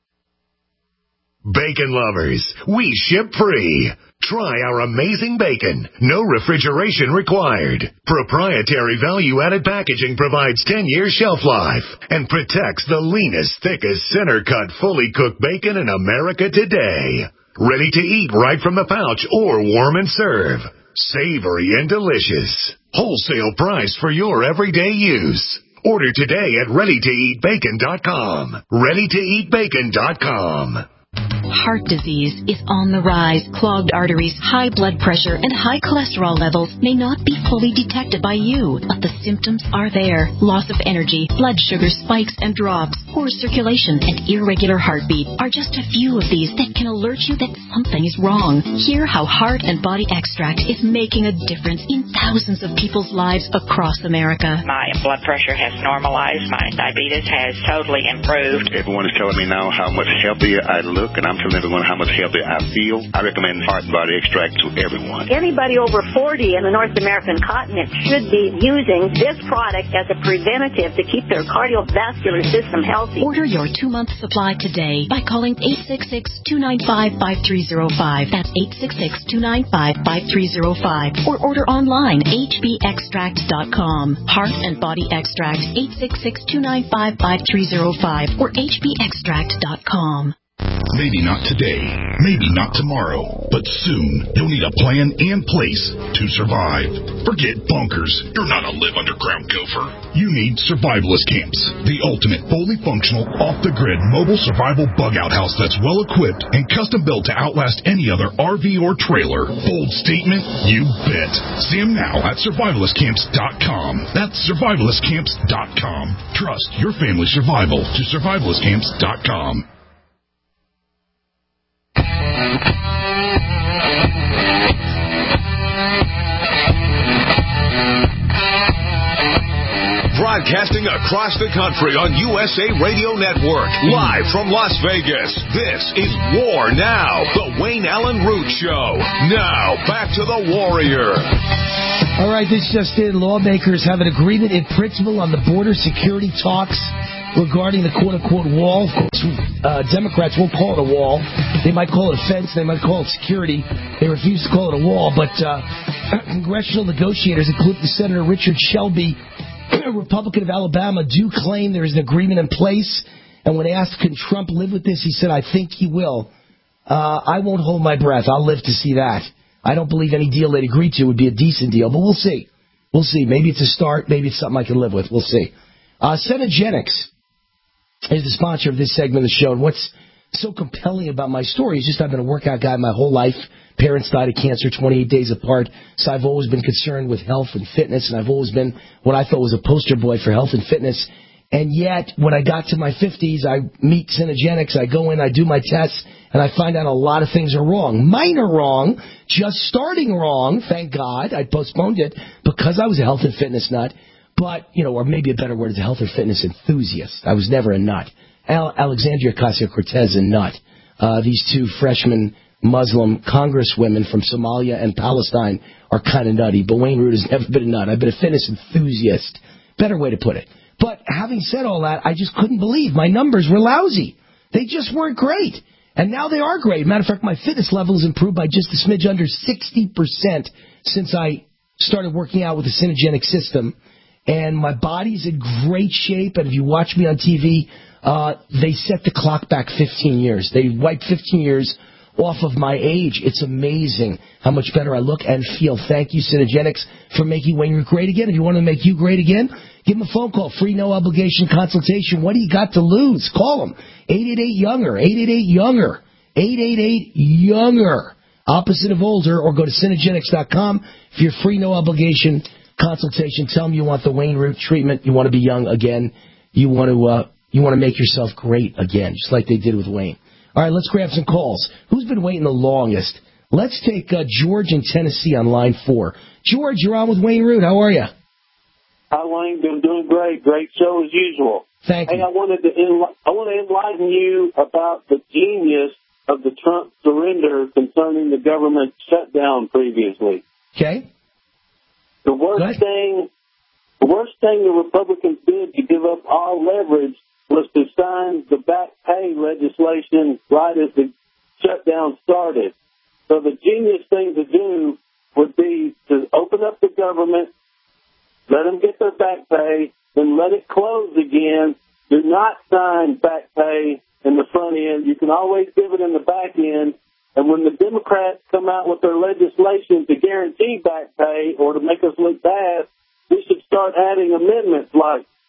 Bacon lovers, we ship free. Try our amazing bacon. No refrigeration required. Proprietary value-added packaging provides ten years shelf life and protects the leanest, thickest, center-cut, fully cooked bacon in America today. Ready to eat right from the pouch or warm and serve. Savory and delicious. Wholesale price for your everyday use. Order today at ready to eat bacon dot com. ready to eat bacon dot com. Heart disease is on the rise. Clogged arteries, high blood pressure, and high cholesterol levels may not be fully detected by you, but the symptoms are there. Loss of energy, blood sugar spikes and drops, poor circulation, and irregular heartbeat are just a few of these that can alert you that something is wrong. Hear how Heart and Body Extract is making a difference in thousands of people's lives across America. My blood pressure has normalized. My diabetes has totally improved. Everyone is telling me now how much healthier I look, and I'm telling everyone how much healthier I feel. I recommend Heart and Body Extract to everyone. Anybody over forty in the North American continent should be using this product as a preventative to keep their cardiovascular system healthy. Order your two-month supply today by calling eight six six, two nine five, five three zero five. That's eight six six, two nine five, five three zero five. Or order online, h b extract dot com. Heart and Body Extract, eight six six, two nine five, five three zero five or h b extract dot com. Maybe not today, maybe not tomorrow, but soon you'll need a plan in place to survive. Forget bunkers. You're not a live underground gopher. You need Survivalist Camps, the ultimate fully functional, off-the-grid mobile survival bug-out house that's well-equipped and custom-built to outlast any other R V or trailer. Bold statement? You bet. See them now at survivalist camps dot com. That's survivalist camps dot com. Trust your family's survival to survivalist camps dot com. Broadcasting across the country on U S A Radio Network, live from Las Vegas. This is War Now, the Wayne Allen Root Show. Now, back to the Warrior. All right, this just in. Lawmakers have an agreement in principle on the border security talks regarding the quote-unquote wall. Of course, uh, Democrats won't call it a wall. They might call it a fence. They might call it security. They refuse to call it a wall. But uh, congressional negotiators, including Senator Richard Shelby, Republican of Alabama, do claim there is an agreement in place. And when asked, can Trump live with this, he said, I think he will. Uh, I won't hold my breath. I'll live to see that. I don't believe any deal they'd agree to would be a decent deal, but we'll see. We'll see. Maybe it's a start. Maybe it's something I can live with. We'll see. Uh, Cenegenics is the sponsor of this segment of the show. And what's so compelling about my story is just I've been a workout guy my whole life. Parents died of cancer twenty-eight days apart. So I've always been concerned with health and fitness, and I've always been what I thought was a poster boy for health and fitness. And yet, when I got to my fifties, I meet Cenegenics, I go in, I do my tests, and I find out a lot of things are wrong. Mine are wrong, just starting wrong, thank God. I postponed it because I was a health and fitness nut. But, you know, or maybe a better word is a health and fitness enthusiast. I was never a nut. Al- Alexandria Ocasio-Cortez, a nut. Uh, these two freshman Muslim congresswomen from Somalia and Palestine are kind of nutty. But Wayne Root has never been a nut. I've been a fitness enthusiast. Better way to put it. But having said all that, I just couldn't believe my numbers were lousy. They just weren't great. And now they are great. Matter of fact, my fitness level has improved by just a smidge under sixty percent since I started working out with the Cenegenic system. And my body's in great shape. And if you watch me on T V, uh, they set the clock back fifteen years. They wiped fifteen years off of my age. It's amazing how much better I look and feel. Thank you, Cenegenics, for making Wayne Root great again. If you want to make you great again, give them a phone call. Free, no obligation consultation. What do you got to lose? Call them. eight eight eight, younger. eight eight eight, younger. eight eight eight, younger. Opposite of older. Or go to Cenegenics dot com for your free, no obligation consultation. Tell them you want the Wayne Root treatment. You want to be young again. You want to uh, you want to make yourself great again, just like they did with Wayne. All right, let's grab some calls. Who's been waiting the longest? Let's take uh, George in Tennessee on line four. George, you're on with Wayne Root. How are you? Hi, Wayne. Been doing great. Great show as usual. Thank hey, you. I wanted to enli- I want to enlighten you about the genius of the Trump surrender concerning the government shutdown previously. Okay. The worst thing, the worst thing the Republicans did to give up all leverage was to sign the back pay legislation right as the shutdown started. So the genius thing to do would be to open up the government, let them get their back pay, then let it close again. Do not sign back pay in the front end. You can always give it in the back end. And when the Democrats come out with their legislation to guarantee back pay or to make us look bad, we should start adding amendments like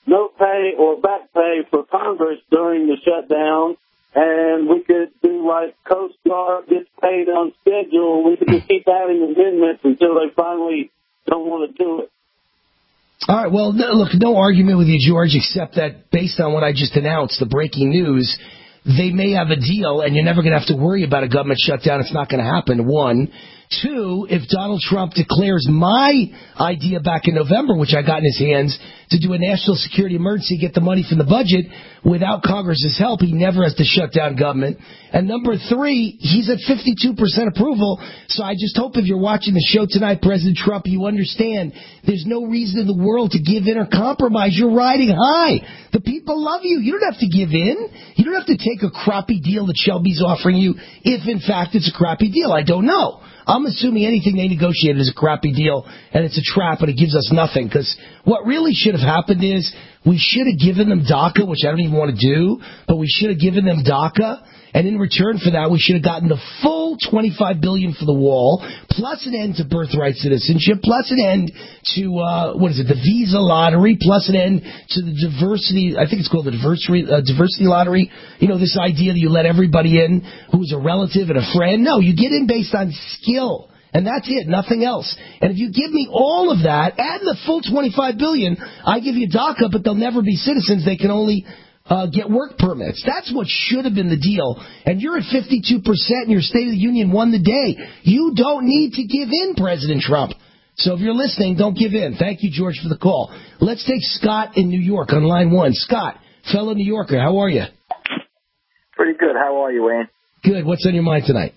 no pay or back pay for Congress during the shutdown, and we could do like Coast Guard gets paid on schedule. We could just keep adding amendments until they finally don't want to do it. All right, well, no, look, no argument with you, George, except that based on what I just announced, the breaking news, they may have a deal, and you're never going to have to worry about a government shutdown. It's not going to happen, one. Two, if Donald Trump declares my idea back in November, which I got in his hands, to do a national security emergency, get the money from the budget, without Congress's help, he never has to shut down government. And number three, he's at fifty-two percent approval, so I just hope if you're watching the show tonight, President Trump, you understand there's no reason in the world to give in or compromise. You're riding high. The people love you. You don't have to give in. You don't have to take a crappy deal that Shelby's offering you if, in fact, it's a crappy deal. I don't know. I'm assuming anything they negotiated is a crappy deal, and it's a trap, and it gives us nothing. Because what really should have happened is we should have given them DACA, which I don't even want to do, but we should have given them DACA, and in return for that, we should have gotten the full twenty-five billion dollars for the wall, plus an end to birthright citizenship, plus an end to, uh, what is it, the visa lottery, plus an end to the diversity, I think it's called the diversity, uh, diversity lottery. You know, this idea that you let everybody in who's a relative and a friend. No, you get in based on skill. And that's it, nothing else. And if you give me all of that and the full twenty-five billion dollars, I give you DACA, but they'll never be citizens. They can only Uh, get work permits. That's what should have been the deal. And you're at fifty-two percent and your State of the Union won the day. You don't need to give in, President Trump. So if you're listening, don't give in. Thank you, George, for the call. Let's take Scott in New York on line one. Scott, fellow New Yorker, how are you? Pretty good. How are you, Wayne? Good. What's on your mind tonight?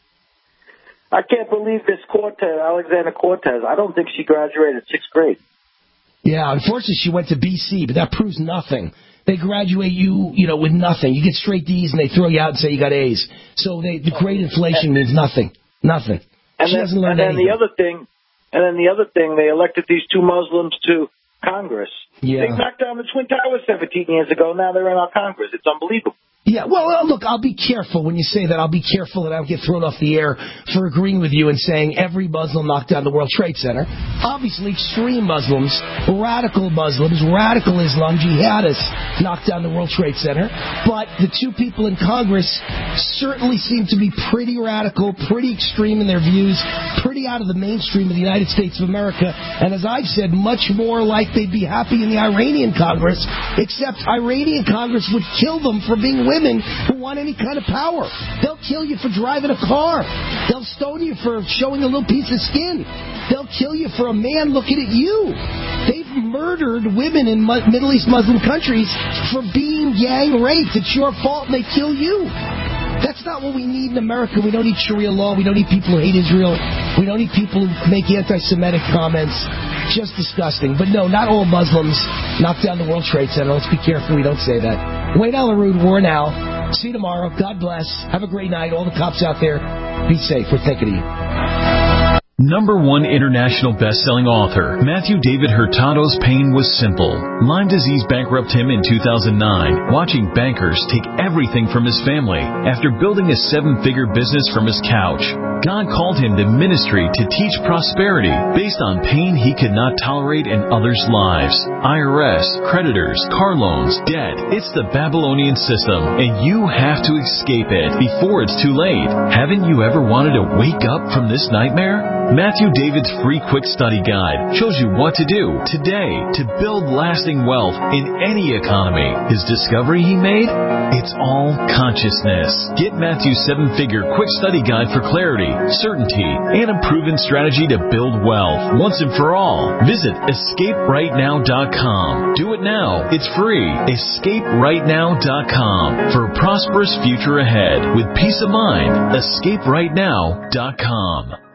I can't believe this Cortez, Alexander Cortez. I don't think she graduated sixth grade. Yeah, unfortunately she went to B C, but that proves nothing. They graduate you, you know, with nothing. You get straight D's and they throw you out and say you got A's. So they, the great inflation means nothing. Nothing. And she then, hasn't learned and then anything. the other thing, and then the other thing, they elected these two Muslims to Congress. Yeah. They knocked down the Twin Towers seventeen years ago. Now they're in our Congress. It's unbelievable. Yeah, well, uh, look, I'll be careful when you say that. I'll be careful that I don't get thrown off the air for agreeing with you and saying every Muslim knocked down the World Trade Center. Obviously, extreme Muslims, radical Muslims, radical Islam, jihadists knocked down the World Trade Center. But the two people in Congress certainly seem to be pretty radical, pretty extreme in their views, pretty out of the mainstream of the United States of America. And as I've said, much more like they'd be happy in the Iranian Congress, except Iranian Congress would kill them for being women who want any kind of power. They'll kill you for driving a car. They'll stone you for showing a little piece of skin. They'll kill you for a man looking at you. They've murdered women in Middle East Muslim countries for being gang raped. It's your fault and they kill you. That's not what we need in America. We don't need Sharia law. We don't need people who hate Israel. We don't need people who make anti-Semitic comments. Just disgusting. But no, not all Muslims knock down the World Trade Center. Let's be careful we don't say that. Wayne Alaroud, War Now. See you tomorrow. God bless. Have a great night. All the cops out there, be safe. We're thinking of you. Number one international best-selling author, Matthew David Hurtado's pain was simple. Lyme disease bankrupted him in two thousand nine, watching bankers take everything from his family after building a seven-figure business from his couch. God called him to ministry to teach prosperity based on pain he could not tolerate in others' lives. I R S, creditors, car loans, debt. It's the Babylonian system, and you have to escape it before it's too late. Haven't you ever wanted to wake up from this nightmare? Matthew David's free quick study guide shows you what to do today to build lasting wealth in any economy. His discovery he made? It's all consciousness. Get Matthew's seven-figure quick study guide for clarity, certainty, and a proven strategy to build wealth once and for all. Visit escape right now dot com. Do it now. It's free. escape right now dot com for a prosperous future ahead with peace of mind. escape right now dot com.